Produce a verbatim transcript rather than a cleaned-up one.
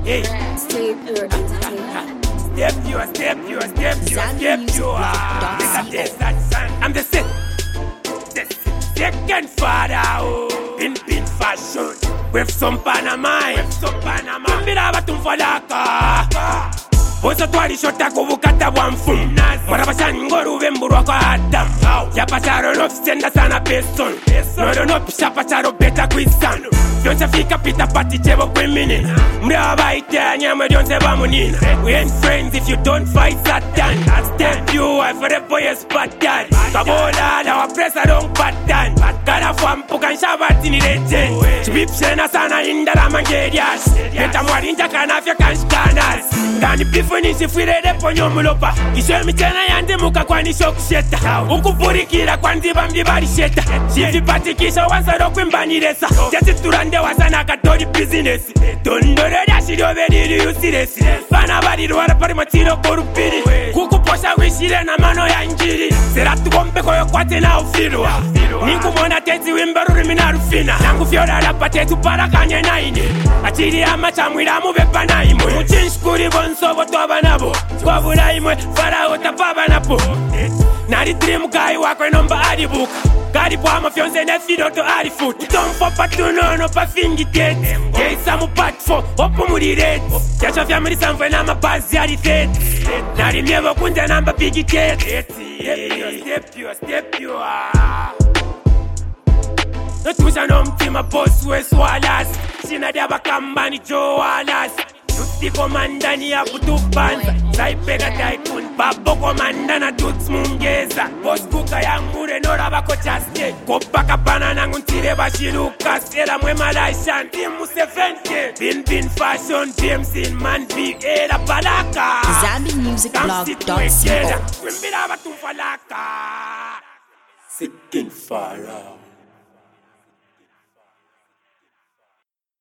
Hey. Stay pure entertainment. Step you, step you, step you, step you. I'm the set. The second father, oh. In pin fashion. With some Panama, with some Panama. Kumbira tumfalaka. Bosa twali shota kubukata bwamfum. Marabashani ngoru bemburwa kwa Adam. Yapacharo no senda sana person. Noro no pisha pacharo beta kwisan. Yonse fika pita pati chebo kwemine. Mrewa baite nyama yonse bamunina. We ain't friends if you don't fight Satan. I step you, I for the boy Spartan. Kabola la wapresa don't pattern. Kana fwampu kanshabati ni legend. Chibipshena sana indala mangerias. Meta mwarinja kanafya kanshkanas. Gani bifuni shifwire depo nyomulopa. Kiswe michena yande muka kwa nisho kusheta. Ukupurikira kwa ndiba mbibari sheta. Shifi patikisha wansaro kwimbaniresa. Jesi turande wasana katori business. Dondore ya shirobe diri usiresi. Bana bari ruwara pari machiro korupiri. Kukuposha wishire na mano ya njiri. Seratu kompe koyo kwate na ufirwa. Ninku mona tezi wimbaru mina rufina. Nangu fiora rapate tupara kanye na ine. Achiri ama chamwira mubepa na imwe. Muchinshkuri bonso boto abanabo. Kwa vula imwe farao tapaba napo. Nari dream guy wako nomba adibuka. Gari boa mafionze ne fido to arifoot. Don't pop patuno no pa fingi tet. Kei samu pat fo opo muri red. Yacha family samfwe na mabazi ari tet. Nari mievo kunja namba bigi tet. Step you, step you, step you. No tusha no mtima boss we swalas. Sina diaba kambani joalas. Tuti komanda ni ya kutupanza. Saipega taikun babo komanda na tuts mungeza. Boss kuka ya ngure nora bako chaske. Kopa kapana na nguntire bashiruka. Sela mwe malaishan timu sevenke. Bin bin fashion teams in man big era palaka. Zambi Music Blog dot co. Kwimbira batumfalaka. Sikin Farah.